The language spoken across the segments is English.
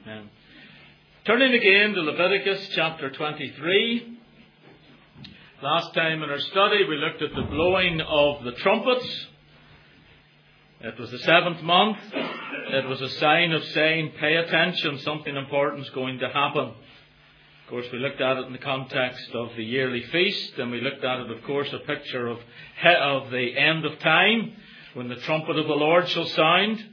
Amen. Turning again to Leviticus chapter 23. Last time in our study we looked at the blowing of the trumpets. It was the 7th month. It was a sign of saying, pay attention, something important is going to happen. Of course, we looked at it in the context of the yearly feast, and we looked at it, of course, a picture of the end of time, when the trumpet of the Lord shall sound.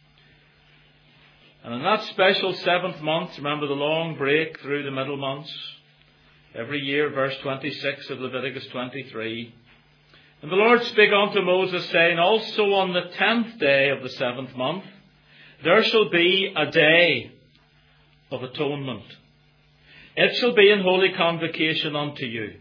And in that special 7th month, remember the long break through the middle months, every year, verse 26 of Leviticus 23. And the Lord spake unto Moses, saying, also on the 10th day of the 7th month, there shall be a day of atonement. It shall be an holy convocation unto you.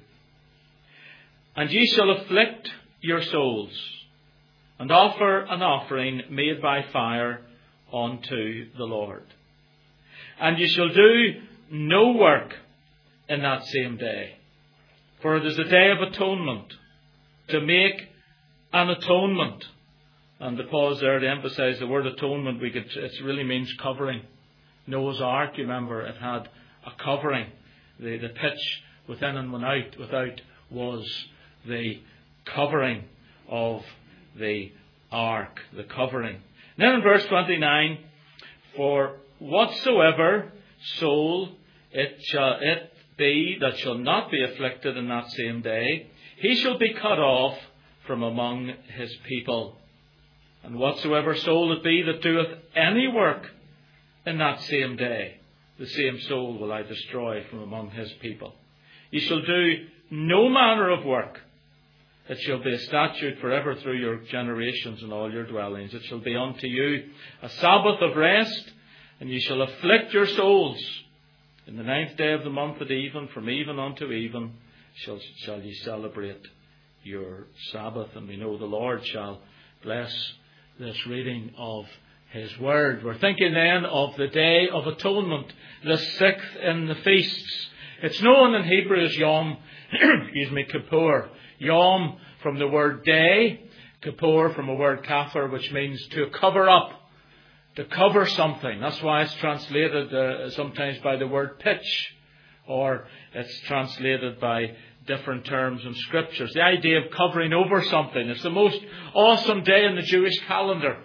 And ye shall afflict your souls, and offer an offering made by fire unto the Lord. And ye shall do no work in that same day, for it is a day of atonement, to make an atonement. And to pause there to emphasize the word atonement, it really means covering. Noah's Ark, you remember, it had a covering. The pitch within and without was the covering of the ark, the covering. Then in verse 29, for whatsoever soul it be that shall not be afflicted in that same day, he shall be cut off from among his people. And whatsoever soul it be that doeth any work in that same day, the same soul will I destroy from among his people. Ye shall do no manner of work. It shall be a statute forever through your generations and all your dwellings. It shall be unto you a Sabbath of rest, and ye shall afflict your souls. In the 9th day of the month at even, from even unto even, shall ye celebrate your Sabbath. And we know the Lord shall bless this reading of His Word. We're thinking then of the Day of Atonement, the 6th in the feasts. It's known in Hebrew as Yom Kippur. Yom from the word day, Kippur from a word kafir, which means to cover up, to cover something. That's why it's translated sometimes by the word pitch, or it's translated by different terms in scriptures. The idea of covering over something. It's the most awesome day in the Jewish calendar.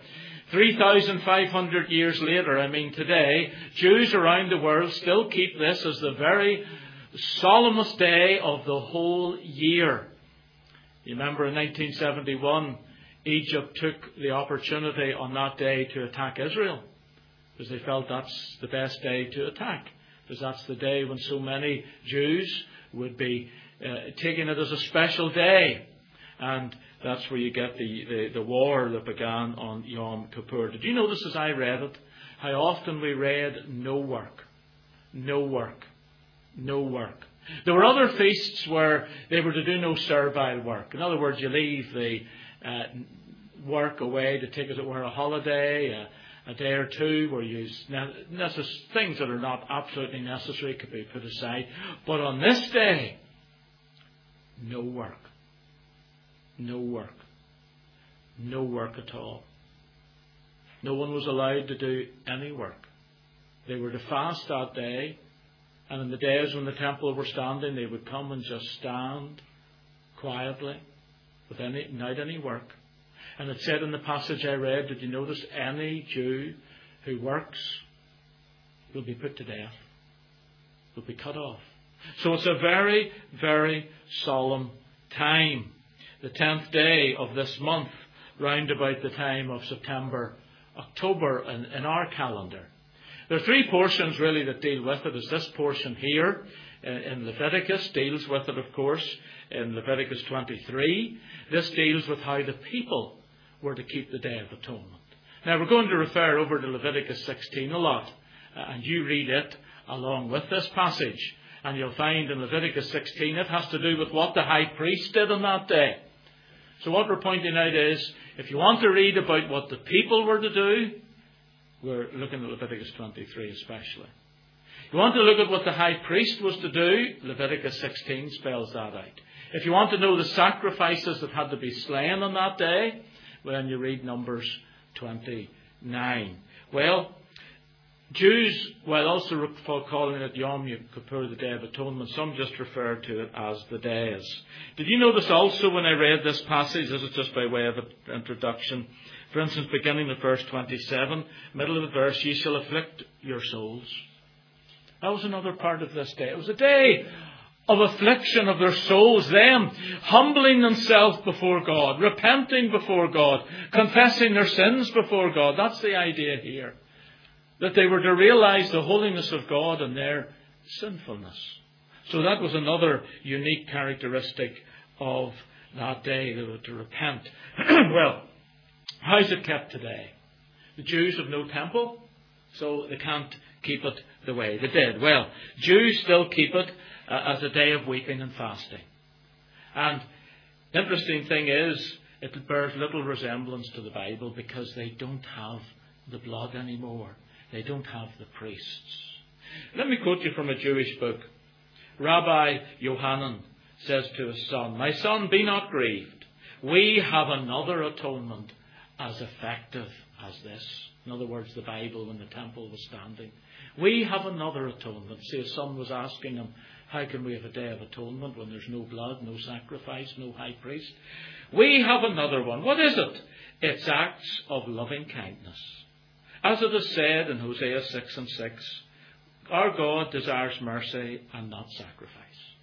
3,500 years later, today, Jews around the world still keep this as the very solemnest day of the whole year. You remember in 1971, Egypt took the opportunity on that day to attack Israel, because they felt that's the best day to attack, because that's the day when so many Jews would be taking it as a special day. And that's where you get the war that began on Yom Kippur. Did you notice as I read it, how often we read no work, no work, no work? There were other feasts where they were to do no servile work. In other words, you leave the work away to take, as it were, a holiday, a day or two where you things that are not absolutely necessary could be put aside. But on this day, no work. No work. No work at all. No one was allowed to do any work. They were to fast that day. And in the days when the temple were standing, they would come and just stand quietly without any work. And it said in the passage I read, did you notice, any Jew who works will be put to death, will be cut off. So it's a very, very solemn time. The 10th day of this month, round about the time of September, October in our calendar. There are 3 portions really that deal with it. There's this portion here in Leviticus deals with it, of course, in Leviticus 23. This deals with how the people were to keep the Day of Atonement. Now we're going to refer over to Leviticus 16 a lot, and you read it along with this passage. And you'll find in Leviticus 16 it has to do with what the high priest did on that day. So what we're pointing out is, if you want to read about what the people were to do, we're looking at Leviticus 23 especially. You want to look at what the high priest was to do, Leviticus 16 spells that out. If you want to know the sacrifices that had to be slain on that day, well, then you read Numbers 29. Well, Jews, while also calling it Yom Kippur, the Day of Atonement, some just refer to it as the days. Did you notice also when I read this passage, this is just by way of an introduction, for instance, beginning at verse 27, middle of the verse, ye shall afflict your souls. That was another part of this day. It was a day of affliction of their souls, them humbling themselves before God, repenting before God, confessing their sins before God. That's the idea here. That they were to realize the holiness of God and their sinfulness. So that was another unique characteristic of that day. They were to repent. Well, how's it kept today? The Jews have no temple, so they can't keep it the way they did. Well, Jews still keep it as a day of weeping and fasting. And the interesting thing is, it bears little resemblance to the Bible because they don't have the blood anymore. They don't have the priests. Let me quote you from a Jewish book. Rabbi Yohanan says to his son, my son, be not grieved. We have another atonement as effective as this. In other words, the Bible when the temple was standing. We have another atonement. See, his son was asking him, how can we have a day of atonement when there's no blood, no sacrifice, no high priest? We have another one. What is it? It's acts of loving kindness. As it is said in Hosea 6:6, our God desires mercy and not sacrifice.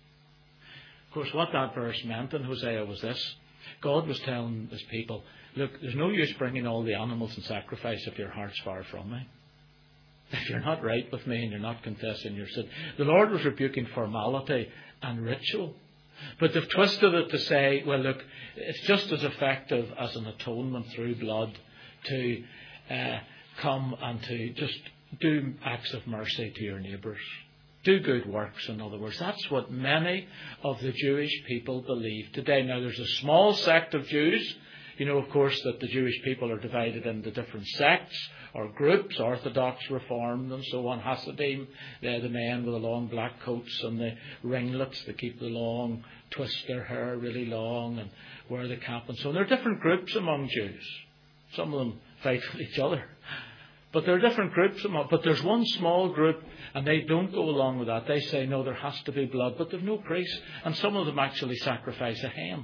Of course, what that verse meant in Hosea was this. God was telling his people, look, there's no use bringing all the animals in sacrifice if your heart's far from me. If you're not right with me and you're not confessing your sin. The Lord was rebuking formality and ritual. But they've twisted it to say, well, look, it's just as effective as an atonement through blood to come and to just do acts of mercy to your neighbours. Do good works, in other words. That's what many of the Jewish people believe today. Now, there's a small sect of Jews. You know, of course, that the Jewish people are divided into different sects or groups, Orthodox, Reformed, and so on. Hasidim, they're the men with the long black coats and the ringlets. They keep the long, twist their hair really long and wear the cap. And so there are different groups among Jews. Some of them fight with each other. But there are different groups. But there's one small group, and they don't go along with that. They say, no, there has to be blood, but there's no priest. And some of them actually sacrifice a hen.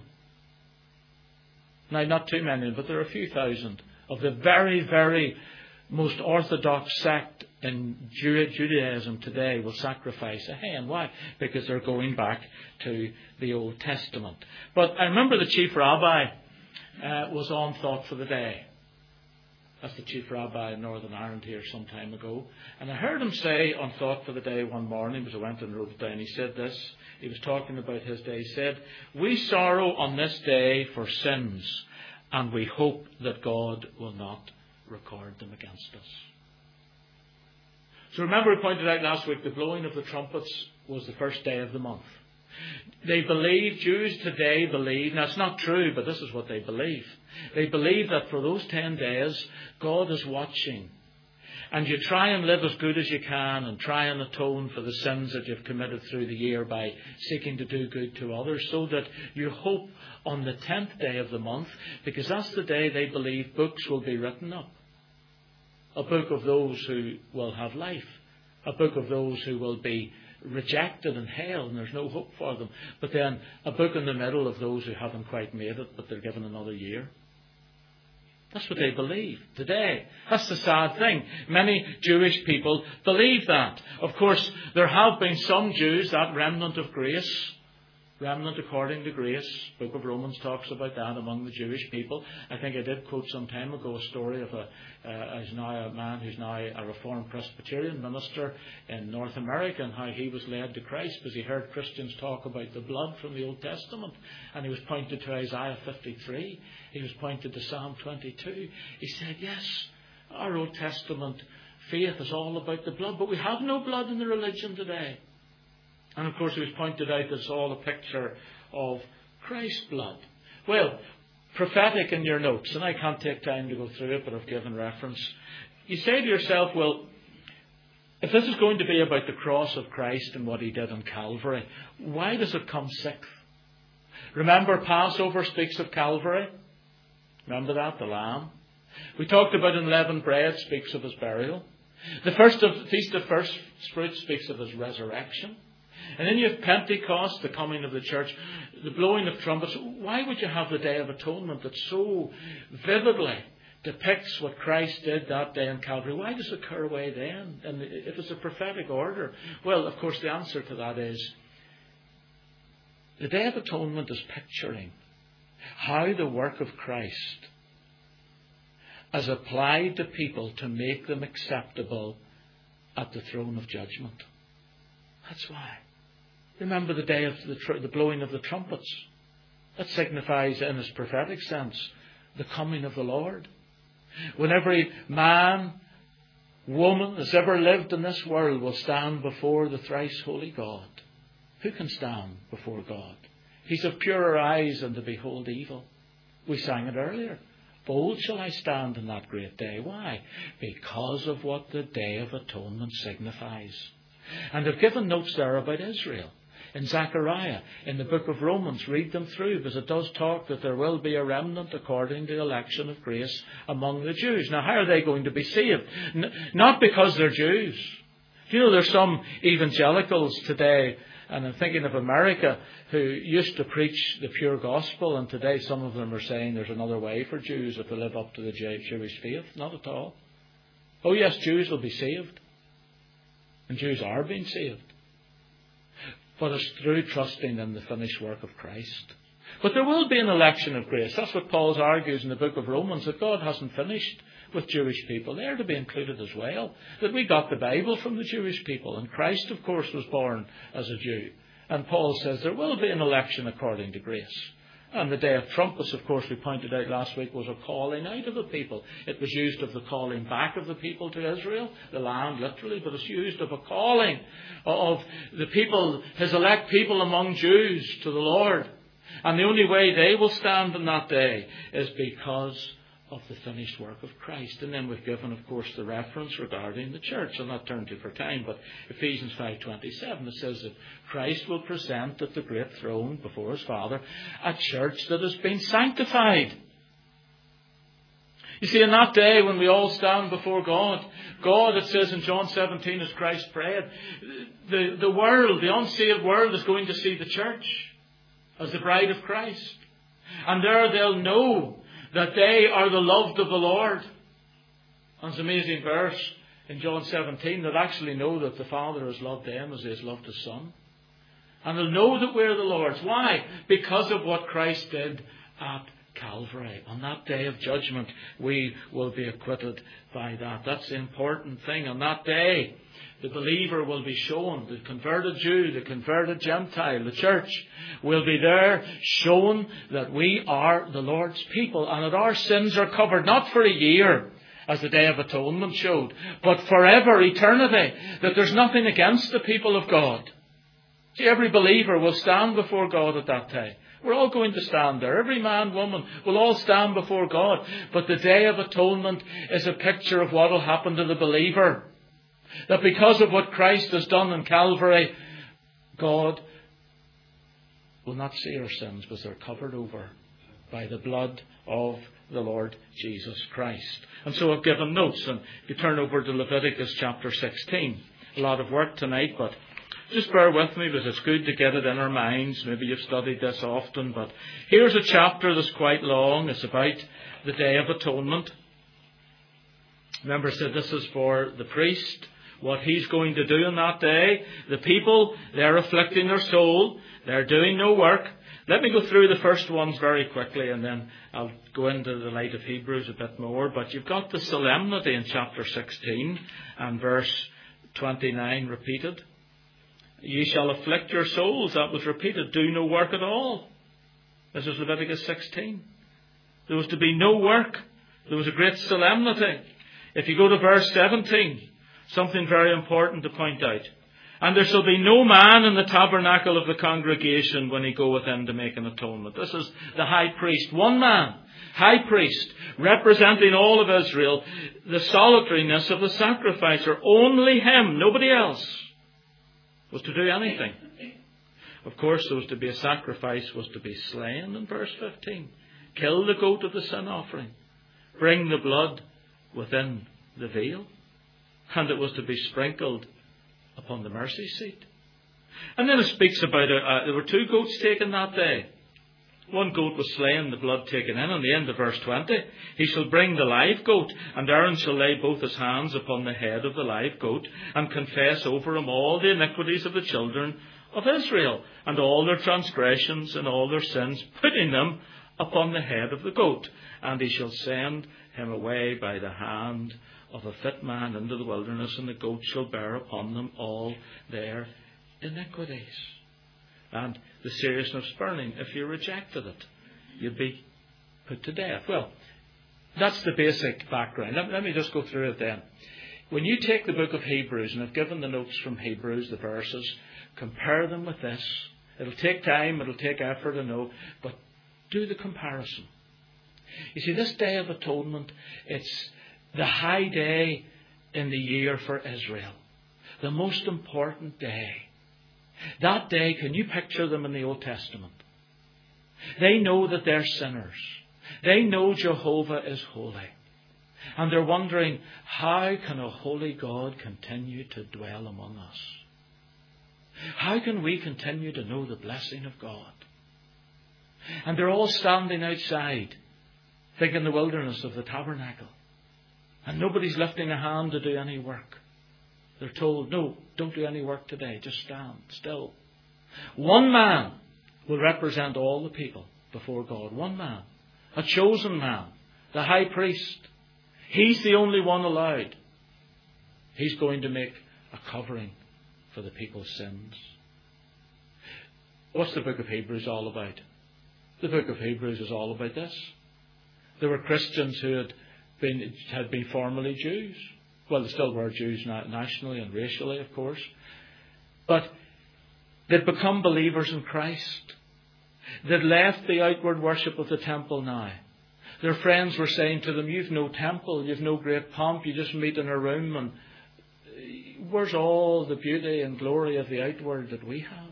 Now, not too many, but there are a few thousand of the very, very most orthodox sect in Judaism today will sacrifice a hen. Why? Because they're going back to the Old Testament. But I remember the chief rabbi was on Thought for the Day. That's the chief rabbi in Northern Ireland here some time ago. And I heard him say on Thought for the Day one morning, because I went and wrote it down, he said this. He was talking about his day. He said, we sorrow on this day for sins, and we hope that God will not record them against us. So remember I pointed out last week, the blowing of the trumpets was the first day of the month. They believe, Jews today believe, now it's not true, but this is what they believe. They believe that for those 10 days, God is watching. And you try and live as good as you can and try and atone for the sins that you've committed through the year by seeking to do good to others, so that you hope on the 10th day of the month, because that's the day they believe books will be written up. A book of those who will have life. A book of those who will be rejected in hell and there's no hope for them. But then a book in the middle of those who haven't quite made it, but they're given another year. That's what they believe today. That's the sad thing. Many Jewish people believe that. Of course, there have been some Jews, that remnant of grace, remnant according to grace. Book of Romans talks about that among the Jewish people. I think I did quote some time ago a story of a man who's now a Reformed Presbyterian minister in North America, and how he was led to Christ because he heard Christians talk about the blood from the Old Testament, and he was pointed to Isaiah 53. He was pointed to Psalm 22. He said, yes, our Old Testament faith is all about the blood, but we have no blood in the religion today. And of course it was pointed out that it's all a picture of Christ's blood. Well, prophetic in your notes, and I can't take time to go through it, but I've given reference. You say to yourself, well, if this is going to be about the cross of Christ and what he did on Calvary, why does it come sixth? Remember, Passover speaks of Calvary. Remember that, the lamb. We talked about unleavened bread speaks of his burial. The Feast of First Fruits speaks of His resurrection. And then you have Pentecost, the coming of the church, the blowing of trumpets. Why would you have the Day of Atonement that so vividly depicts what Christ did that day in Calvary? Why does it occur away then? And if it's a prophetic order, well, of course, the answer to that is the Day of Atonement is picturing how the work of Christ has applied to people to make them acceptable at the throne of judgment. That's why. Remember the day of the blowing of the trumpets. That signifies, in its prophetic sense, the coming of the Lord. When every man, woman that's ever lived in this world will stand before the thrice holy God. Who can stand before God? He's of purer eyes than to behold evil. We sang it earlier. Bold shall I stand in that great day. Why? Because of what the Day of Atonement signifies. And they've given notes there about Israel. In Zechariah, in the book of Romans, read them through, because it does talk that there will be a remnant according to the election of grace among the Jews. Now, how are they going to be saved? Not because they're Jews. You know, there's some evangelicals today, and I'm thinking of America, who used to preach the pure gospel, and today some of them are saying there's another way for Jews if they live up to the Jewish faith. Not at all. Oh yes, Jews will be saved. And Jews are being saved. But it's through trusting in the finished work of Christ. But there will be an election of grace. That's what Paul argues in the book of Romans, that God hasn't finished with Jewish people. They're to be included as well. That we got the Bible from the Jewish people. And Christ, of course, was born as a Jew. And Paul says there will be an election according to grace. And the Day of Trumpets, of course, we pointed out last week, was a calling out of the people. It was used of the calling back of the people to Israel, the land literally, but it's used of a calling of the people, His elect people among Jews to the Lord. And the only way they will stand on that day is because of the finished work of Christ. And then we've given, of course, the reference regarding the church. I'll not turn to it for time, but Ephesians 5:27, it says that Christ will present at the great throne before His Father a church that has been sanctified. You see, in that day when we all stand before God, it says in John 17, as Christ prayed, the world, the unsaved world, is going to see the church as the bride of Christ. And there they'll know that they are the loved of the Lord. And it's an amazing verse in John 17 that actually know that the Father has loved them as He has loved His Son. And they'll know that we're the Lord's. Why? Because of what Christ did at Calvary. On that day of judgment, we will be acquitted by that. That's the important thing. On that day, the believer will be shown, the converted Jew, the converted Gentile, the church will be there shown that we are the Lord's people and that our sins are covered, not for a year, as the Day of Atonement showed, but forever, eternity, that there's nothing against the people of God. See, every believer will stand before God at that day. We're all going to stand there. Every man, woman will all stand before God. But the Day of Atonement is a picture of what will happen to the believer. That because of what Christ has done in Calvary, God will not see our sins because they're covered over by the blood of the Lord Jesus Christ. And so I've given notes. And you turn over to Leviticus chapter 16. A lot of work tonight, but just bear with me because it's good to get it in our minds. Maybe you've studied this often, but here's a chapter that's quite long. It's about the Day of Atonement. Remember, I said this is for the priest, what he's going to do on that day. The people, they're afflicting their soul. They're doing no work. Let me go through the first ones very quickly, and then I'll go into the light of Hebrews a bit more. But you've got the solemnity in chapter 16 and verse 29 repeated. Ye shall afflict your souls. That was repeated. Do no work at all. This is Leviticus 16. There was to be no work. There was a great solemnity. If you go to verse 17, something very important to point out. And there shall be no man in the tabernacle of the congregation when he goeth in to make an atonement. This is the high priest. One man, high priest, representing all of Israel. The solitariness of the sacrificer. Only him, nobody else, was to do anything. Of course, there was to be a sacrifice, was to be slain in verse 15. Kill the goat of the sin offering. Bring the blood within the veil. and it was to be sprinkled upon the mercy seat. And then it speaks about there were 2 goats taken that day. One goat was slain, the blood taken in. On the end of verse 20, he shall bring the live goat, and Aaron shall lay both his hands upon the head of the live goat, and confess over him all the iniquities of the children of Israel, and all their transgressions and all their sins, putting them upon the head of the goat. And he shall send him away by the hand of a fit man into the wilderness, and the goat shall bear upon them all their iniquities. And the seriousness of burning, if you rejected it, you'd be put to death. Well, that's the basic background. Let me just go through it then. When you take the book of Hebrews, and I've given the notes from Hebrews, the verses, compare them with this. It'll take time, it'll take effort, I know, but do the comparison. You see, this Day of Atonement, it's the high day in the year for Israel. The most important day. That day, can you picture them in the Old Testament? They know that they're sinners. They know Jehovah is holy. And they're wondering, how can a holy God continue to dwell among us? How can we continue to know the blessing of God? And they're all standing outside, thinking the wilderness of the tabernacle. And nobody's lifting a hand to do any work. They're told, no, don't do any work today. Just stand still. One man will represent all the people before God. One man. A chosen man. The high priest. He's the only one allowed. He's going to make a covering for the people's sins. What's the book of Hebrews all about? The book of Hebrews is all about this. There were Christians who had been formerly Jews. Well, they still were Jews nationally and racially, of course. But they'd become believers in Christ. They'd left the outward worship of the temple now. Their friends were saying to them, you've no temple, you've no great pomp, you just meet in a room, and where's all the beauty and glory of the outward that we have?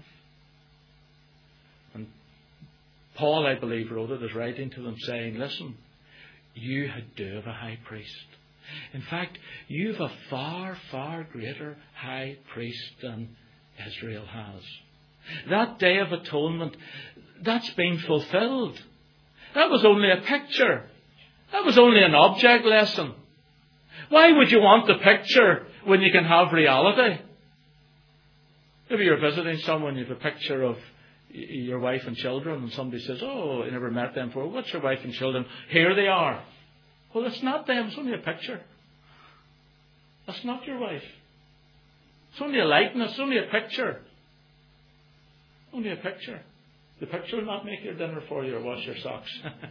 And Paul, I believe, wrote it as writing to them saying, listen, you do have a high priest. In fact, you've a far, far greater high priest than Israel has. That Day of Atonement, that's been fulfilled. That was only a picture. That was only an object lesson. Why would you want the picture when you can have reality? Maybe you're visiting someone, you have a picture of your wife and children, and somebody says, oh, I never met them before. What's your wife and children? Here they are. Well, it's not them. It's only a picture. That's not your wife. It's only a likeness. It's only a picture. Only a picture. The picture will not make your dinner for you or wash your socks.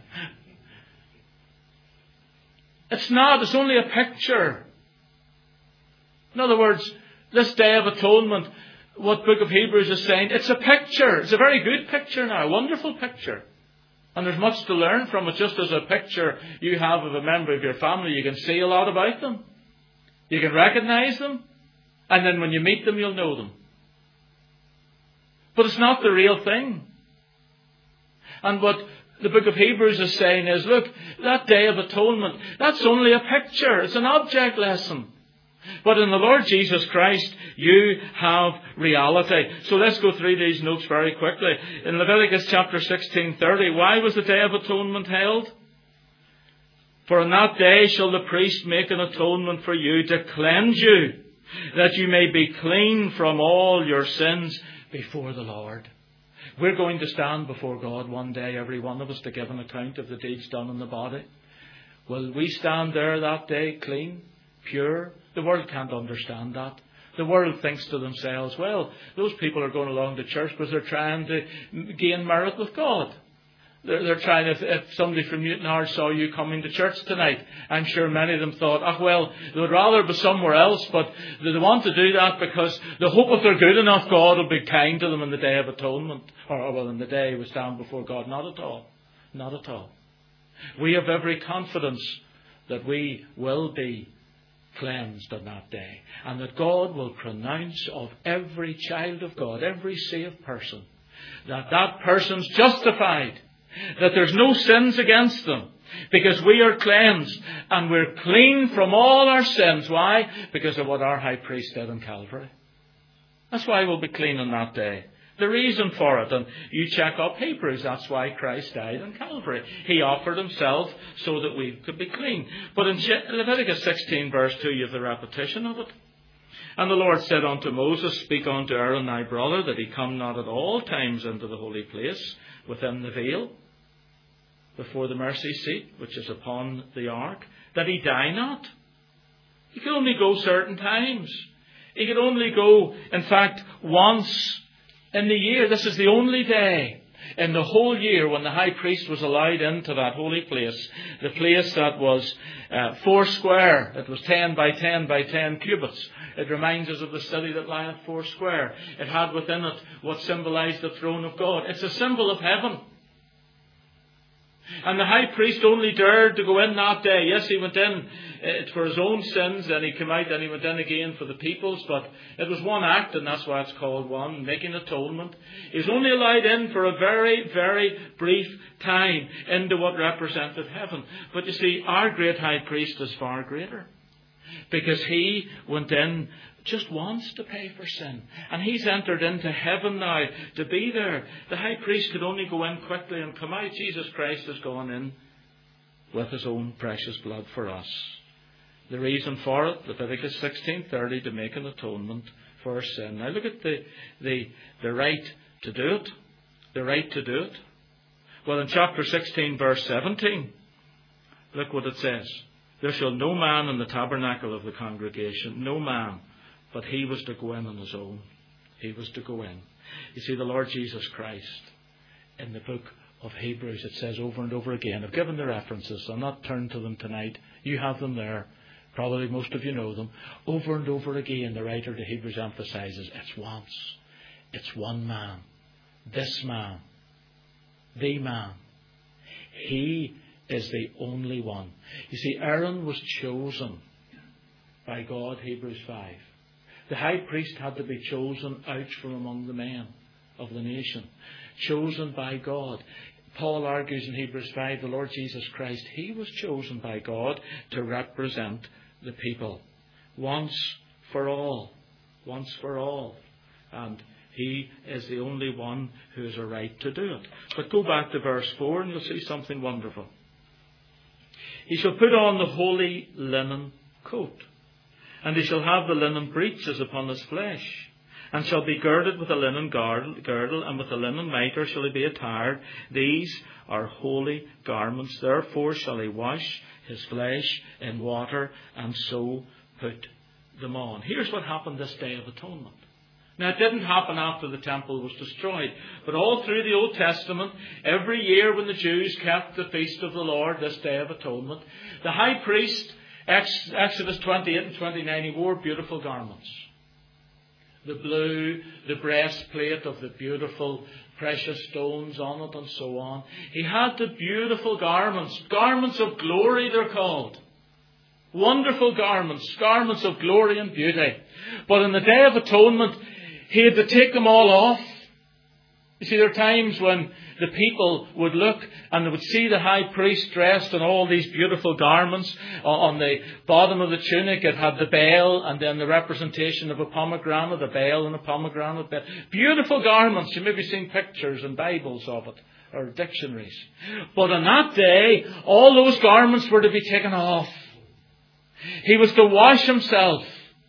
It's not. It's only a picture. In other words, this Day of Atonement, what Book of Hebrews is saying, it's a picture. It's a very good picture now. A wonderful picture. And there's much to learn from it. Just as a picture you have of a member of your family, you can see a lot about them. You can recognize them. And then when you meet them, you'll know them. But it's not the real thing. And what the book of Hebrews is saying is, look, that Day of Atonement, that's only a picture. It's an object lesson. But in the Lord Jesus Christ, you have reality. So let's go through these notes very quickly. In Leviticus chapter 16:30, why was the Day of Atonement held? For on that day shall the priest make an atonement for you to cleanse you, that you may be clean from all your sins before the Lord. We're going to stand before God one day, every one of us, to give an account of the deeds done in the body. Will we stand there that day clean, pure? The world can't understand that. The world thinks to themselves, well, those people are going along to church because they're trying to gain merit with God. They're trying, if somebody from Newtonard saw you coming to church tonight, I'm sure many of them thought, well, they would rather be somewhere else, but they want to do that because they hope if they're good enough, God will be kind to them in the Day of Atonement, or in the day we stand before God. Not at all. Not at all. We have every confidence that we will be cleansed on that day, and that God will pronounce of every child of God, every saved person, that person's justified, that there's no sins against them, Because we are cleansed and we're clean from all our sins. Why? Because of what our high priest did on Calvary. That's why we'll be clean on that day. The reason for it, and you check up Hebrews, that's why Christ died on Calvary. He offered himself so that we could be clean. But in Leviticus 16 verse 2, you have the repetition of it. And the Lord said unto Moses, Speak unto Aaron thy brother, that he come not at all times into the holy place within the veil, before the mercy seat, which is upon the ark, that he die not. He could only go certain times. He could only go, in fact, once in the year. This is the only day in the whole year when the high priest was allowed into that holy place. The place that was 4 square. It was 10 by 10 by 10 cubits. It reminds us of the city that lieth 4 square. It had within it what symbolized the throne of God. It's a symbol of heaven. And the high priest only dared to go in that day. Yes, he went in for his own sins, then he came out, and he went in again for the people's, but it was one act, and that's why it's called one, making atonement. He was only allowed in for a very, very brief time into what represented heaven. But you see, our great high priest is far greater, because he went in just once to pay for sin. And he's entered into heaven now to be there. The high priest could only go in quickly and come out. Jesus Christ has gone in with his own precious blood for us. The reason for it, Leviticus 16:30, to make an atonement for our sin. Now look at the right to do it. The right to do it. Well, in chapter 16, verse 17, look what it says. There shall no man in the tabernacle of the congregation, no man, but he was to go in on his own. He was to go in. You see, the Lord Jesus Christ, in the book of Hebrews, it says over and over again. I've given the references. I'll not turn to them tonight. You have them there. Probably most of you know them. Over and over again, the writer to Hebrews emphasizes it's once. It's one man. This man. The man. He is the only one. You see, Aaron was chosen by God, Hebrews 5. The high priest had to be chosen out from among the men of the nation. Chosen by God. Paul argues in Hebrews 5, the Lord Jesus Christ, he was chosen by God to represent the people. Once for all. Once for all. And he is the only one who has a right to do it. But go back to verse 4 and you'll see something wonderful. He shall put on the holy linen coat, and he shall have the linen breeches upon his flesh, and shall be girded with a linen girdle, and with a linen mitre shall he be attired. These are holy garments. Therefore shall he wash his flesh in water, and so put them on. Here's what happened this Day of Atonement. Now, it didn't happen after the temple was destroyed, but all through the Old Testament, every year when the Jews kept the feast of the Lord, this Day of Atonement, the high priest, Exodus 28 and 29, he wore beautiful garments. The blue, the breastplate of the beautiful precious stones on it and so on. He had the beautiful garments, garments of glory they're called. Wonderful garments, garments of glory and beauty. But on the Day of Atonement, he had to take them all off. You see, there are times when the people would look and they would see the high priest dressed in all these beautiful garments. On the bottom of the tunic it had the bell and then the representation of a pomegranate, a bell and a pomegranate. Beautiful garments. You may be seeing pictures and Bibles of it or dictionaries. But on that day, all those garments were to be taken off. He was to wash himself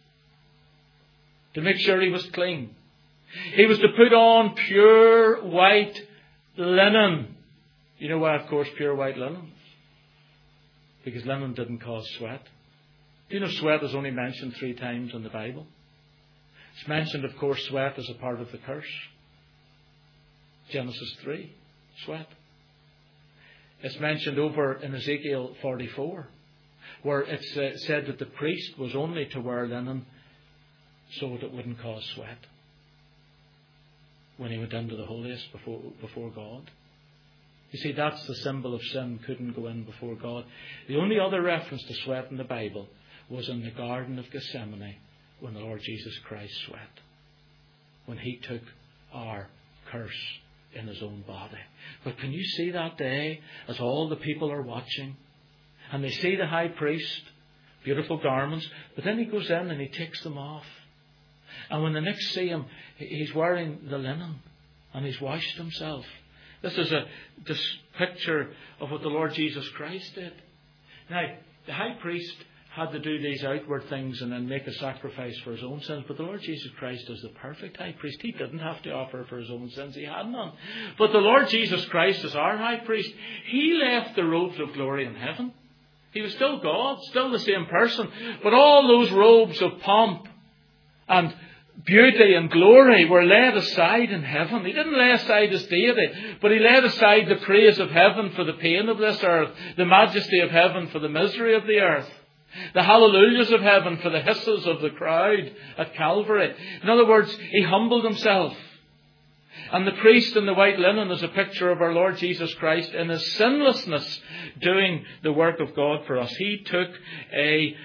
to make sure he was clean. He was to put on pure white linen. You know why, of course, pure white linen? Because linen didn't cause sweat. Do you know sweat is only mentioned 3 times in the Bible? It's mentioned, of course, sweat as a part of the curse. Genesis 3, sweat. It's mentioned over in Ezekiel 44, where it's said that the priest was only to wear linen so that it wouldn't cause sweat when he went into the holiest before God. You see, that's the symbol of sin, couldn't go in before God. The only other reference to sweat in the Bible was in the Garden of Gethsemane when the Lord Jesus Christ sweat. When he took our curse, in his own body. But can you see that day as all the people are watching and they see the high priest, beautiful garments, but then he goes in and he takes them off. And when the next see him, he's wearing the linen and he's washed himself. This is this picture of what the Lord Jesus Christ did. Now, the high priest had to do these outward things and then make a sacrifice for his own sins. But the Lord Jesus Christ is the perfect high priest. He didn't have to offer for his own sins. He had none. But the Lord Jesus Christ is our high priest. He left the robes of glory in heaven. He was still God, still the same person. But all those robes of pomp and beauty and glory were laid aside in heaven. He didn't lay aside his deity, but he laid aside the praise of heaven for the pain of this earth, the majesty of heaven for the misery of the earth, the hallelujahs of heaven for the hisses of the crowd at Calvary. In other words, he humbled himself. And the priest in the white linen is a picture of our Lord Jesus Christ in his sinlessness doing the work of God for us. He took a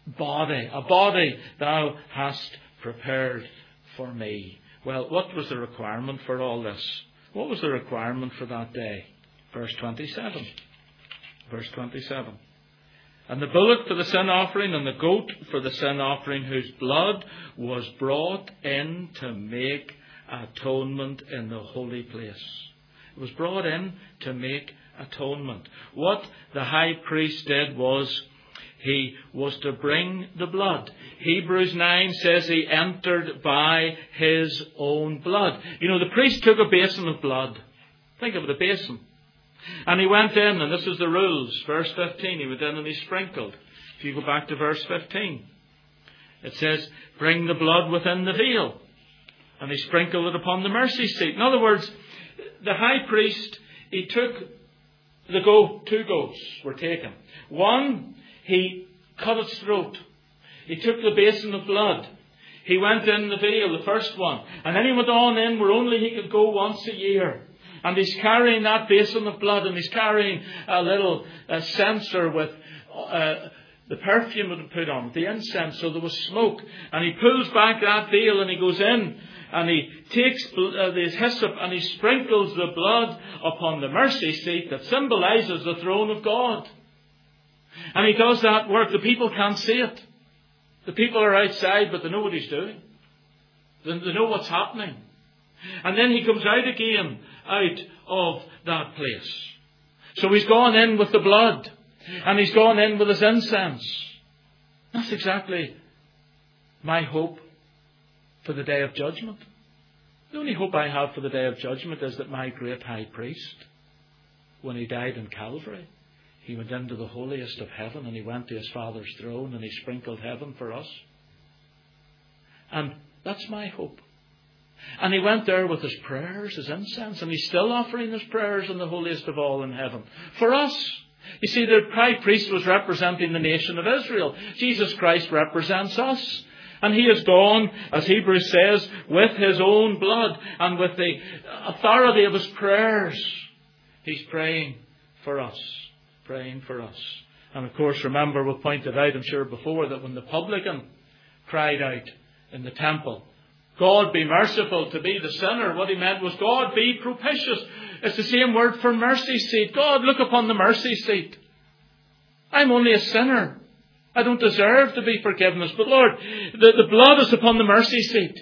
body thou hast prepared for me. Well, what was the requirement for all this? What was the requirement for that day? Verse 27. Verse 27. And the bullock for the sin offering and the goat for the sin offering, whose blood was brought in to make atonement in the holy place. It was brought in to make atonement. What the high priest did was he was to bring the blood. Hebrews 9 says he entered by his own blood. You know, the priest took a basin of blood. Think of it, a basin. And he went in, and this is the rules. Verse 15, he went in and he sprinkled. If you go back to verse 15, it says, bring the blood within the veil. And he sprinkled it upon the mercy seat. In other words, the high priest, he took the goat. 2 goats were taken. One, he cut its throat. He took the basin of blood. He went in the veil, the first one. And then he went on in where only he could go once a year. And he's carrying that basin of blood, and he's carrying a little censer with the perfume that he put on, the incense, so there was smoke. And he pulls back that veil and he goes in and he takes his hyssop and he sprinkles the blood upon the mercy seat that symbolizes the throne of God. And he does that work. The people can't see it. The people are outside, but they know what he's doing. They know what's happening. And then he comes out again out of that place. So he's gone in with the blood. And he's gone in with his incense. That's exactly my hope for the day of judgment. The only hope I have for the day of judgment is that my great high priest, when he died in Calvary, he went into the holiest of heaven and he went to his Father's throne and he sprinkled heaven for us. And that's my hope. And he went there with his prayers, his incense, and he's still offering his prayers in the holiest of all in heaven. For us. You see, the high priest was representing the nation of Israel. Jesus Christ represents us. And he has gone, as Hebrews says, with his own blood and with the authority of his prayers. He's praying for us. Praying for us. And of course, remember, we pointed out, I'm sure before, that when the publican cried out in the temple, God be merciful to be the sinner, what he meant was, God be propitious. It's the same word for mercy seat. God, look upon the mercy seat. I'm only a sinner. I don't deserve to be forgiveness. But Lord, the blood is upon the mercy seat.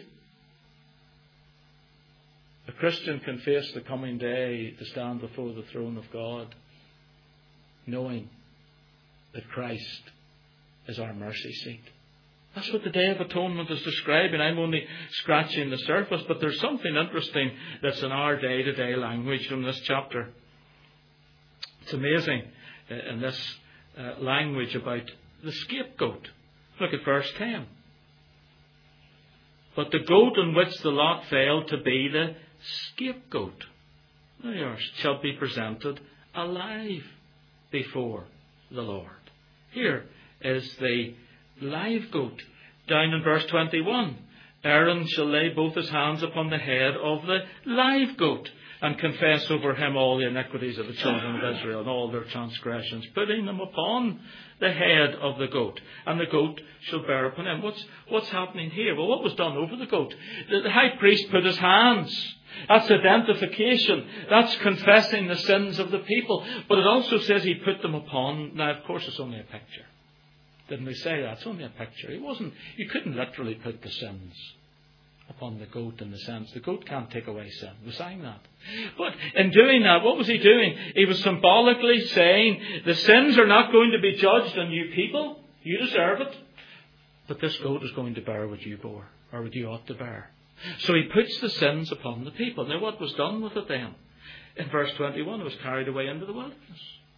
A Christian can face the coming day to stand before the throne of God, knowing that Christ is our mercy seat. That's what the Day of Atonement is describing. I'm only scratching the surface, but there's something interesting that's in our day-to-day language from this chapter. It's amazing in this language about the scapegoat. Look at verse 10. But the goat on which the lot fell to be the scapegoat, shall be presented alive before the Lord. Here is the live goat. Down in verse 21. Aaron shall lay both his hands upon the head of the live goat, and confess over him all the iniquities of the children of Israel and all their transgressions, putting them upon the head of the goat, and the goat shall bear upon him. What's happening here? Well, what was done over the goat? The high priest put his hands. That's identification. That's confessing the sins of the people. But it also says he put them upon. Now, of course, it's only a picture. Didn't we say that? It's only a picture. You couldn't literally put the sins upon the goat in the sense. The goat can't take away sin. We sang that. But in doing that, what was he doing? He was symbolically saying, the sins are not going to be judged on you people. You deserve it. But this goat is going to bear what you bore, or what you ought to bear. So he puts the sins upon the people. Now what was done with it then? In verse 21, it was carried away into the wilderness.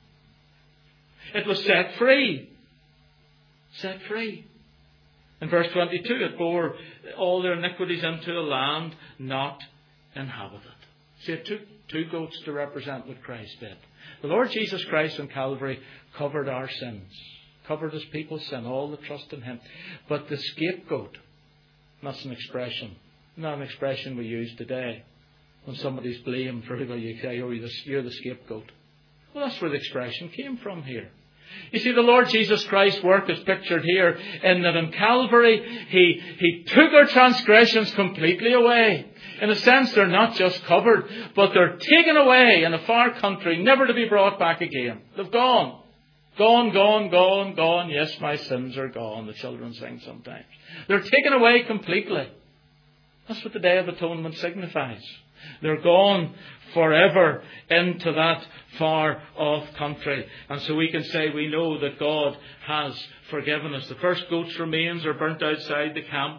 It was set free. Set free. In verse 22, it bore all their iniquities into a land not inhabited. See, it took two goats to represent what Christ did. The Lord Jesus Christ on Calvary covered our sins, covered his people's sin, all that trust in him. But the scapegoat, that's an expression, not an expression we use today. When somebody's blamed for it, you say, oh, you're the scapegoat. Well, that's where the expression came from here. You see, the Lord Jesus Christ's work is pictured here in that on Calvary, He took our transgressions completely away. In a sense, they're not just covered, but they're taken away in a far country, never to be brought back again. They've gone. Gone, gone, gone, gone. Yes, my sins are gone, the children sing sometimes. They're taken away completely. That's what the Day of Atonement signifies. They're gone forever into that far off country. And so we can say we know that God has forgiven us. The first goat's remains are burnt outside the camp.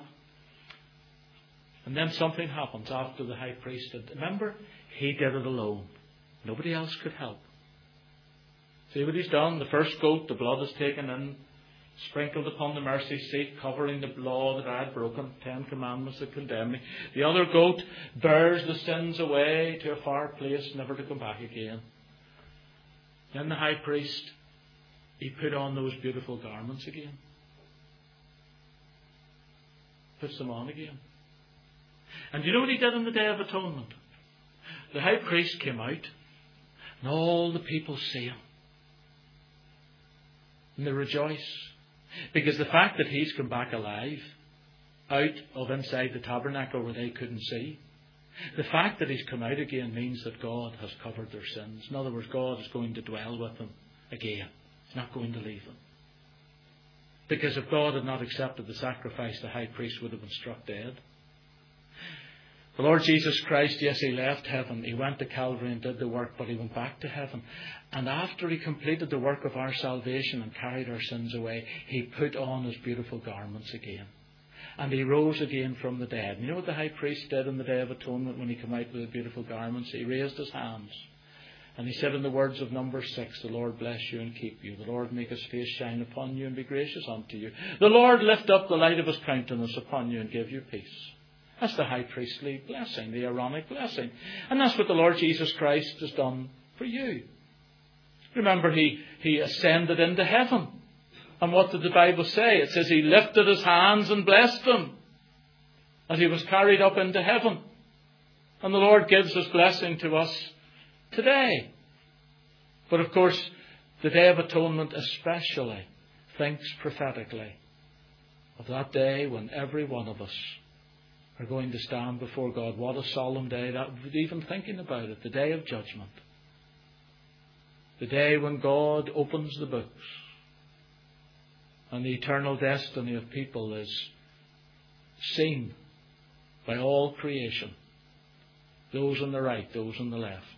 And then something happens after the high priest did. Remember, he did it alone. Nobody else could help. See what he's done? The first goat, the blood is taken in, sprinkled upon the mercy seat, covering the law that I had broken, 10 commandments that condemn me. The other goat bears the sins away to a far place, never to come back again. Then the high priest, he put on those beautiful garments again. Puts them on again. And do you know what he did on the Day of Atonement? The high priest came out, and all the people see him. And they rejoice. Because the fact that he's come back alive, out of inside the tabernacle where they couldn't see, the fact that he's come out again means that God has covered their sins. In other words, God is going to dwell with them again. He's not going to leave them. Because if God had not accepted the sacrifice, the high priest would have been struck dead. The Lord Jesus Christ, yes, he left heaven. He went to Calvary and did the work, but he went back to heaven. And after he completed the work of our salvation and carried our sins away, he put on his beautiful garments again. And he rose again from the dead. And you know what the high priest did on the Day of Atonement when he came out with the beautiful garments? He raised his hands. And he said in the words of number 6, the Lord bless you and keep you. The Lord make his face shine upon you and be gracious unto you. The Lord lift up the light of his countenance upon you and give you peace. That's the high priestly blessing, the Aaronic blessing. And that's what the Lord Jesus Christ has done for you. Remember, he ascended into heaven. And what did the Bible say? It says he lifted his hands and blessed them as he was carried up into heaven. And the Lord gives his blessing to us today. But of course, the Day of Atonement especially thinks prophetically of that day when every one of us are going to stand before God. What a solemn day that would be, even thinking about it. The day of judgment. The day when God opens the books and the eternal destiny of people is seen by all creation. Those on the right, those on the left.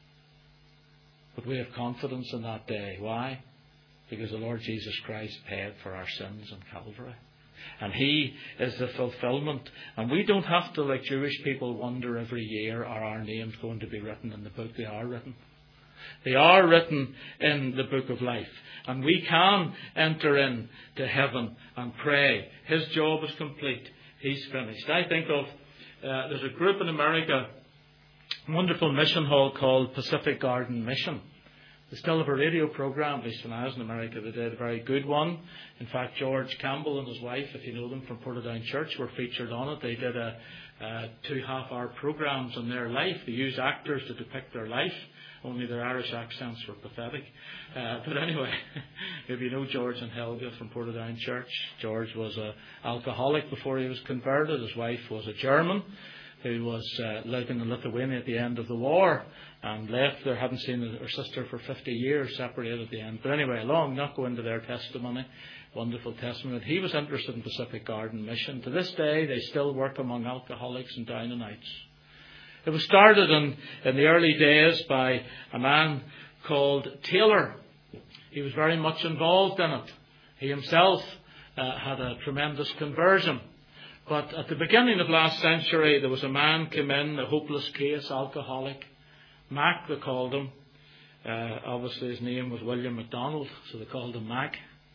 But we have confidence in that day. Why? Because the Lord Jesus Christ paid for our sins on Calvary. And he is the fulfillment. And we don't have to, like Jewish people, wonder every year, are our names going to be written in the book? They are written. They are written in the book of life. And we can enter into heaven and pray. His job is complete. He's finished. I think of, there's a group in America, a wonderful mission hall called Pacific Garden Mission. They still have a radio program, at least when I was in America. They did a very good one. In fact, George Campbell and his wife, if you know them from Portadown Church, were featured on it. They did 2 half-hour programs on their life. They used actors to depict their life, only their Irish accents were pathetic. But anyway, if you know George and Helga from Portadown Church, George was an alcoholic before he was converted. His wife was a German who was living in Lithuania at the end of the war and left there, hadn't seen her sister for 50 years, separated at the end. But anyway, not go into their testimony, wonderful testimony. He was interested in Pacific Garden Mission. To this day, they still work among alcoholics and down and outs. It was started in the early days by a man called Taylor. He was very much involved in it. He himself had a tremendous conversion. But at the beginning of last century, there was a man came in, a hopeless case, alcoholic. Mac, they called him. Obviously, his name was William MacDonald, so they called him Mac.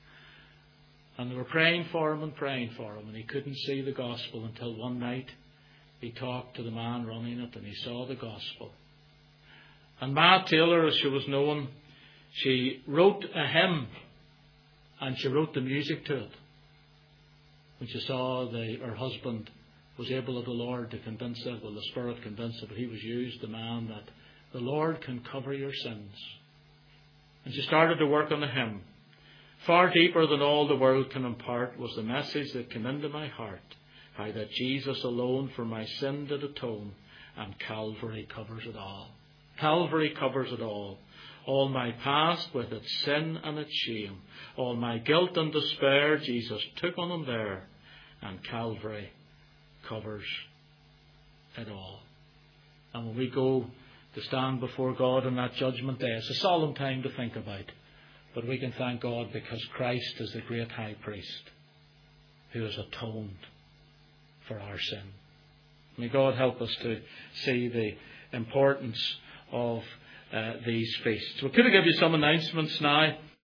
And they were praying for him, and he couldn't see the gospel until one night he talked to the man running it, and he saw the gospel. And Ma Taylor, as she was known, she wrote a hymn, and she wrote the music to it. When she saw her husband was able of the Lord to convince her, well, the Spirit convinced her, but he was used, the man, that the Lord can cover your sins. And she started to work on the hymn. Far deeper than all the world can impart was the message that came into my heart, how that Jesus alone for my sin did atone, and Calvary covers it all. Calvary covers it all. All my past with its sin and its shame, all my guilt and despair, Jesus took on him there, and Calvary covers it all. And when we go to stand before God on that judgment day, it's a solemn time to think about. But we can thank God because Christ is the great high priest who has atoned for our sin. May God help us to see the importance of these feasts. We're going to give you some announcements now.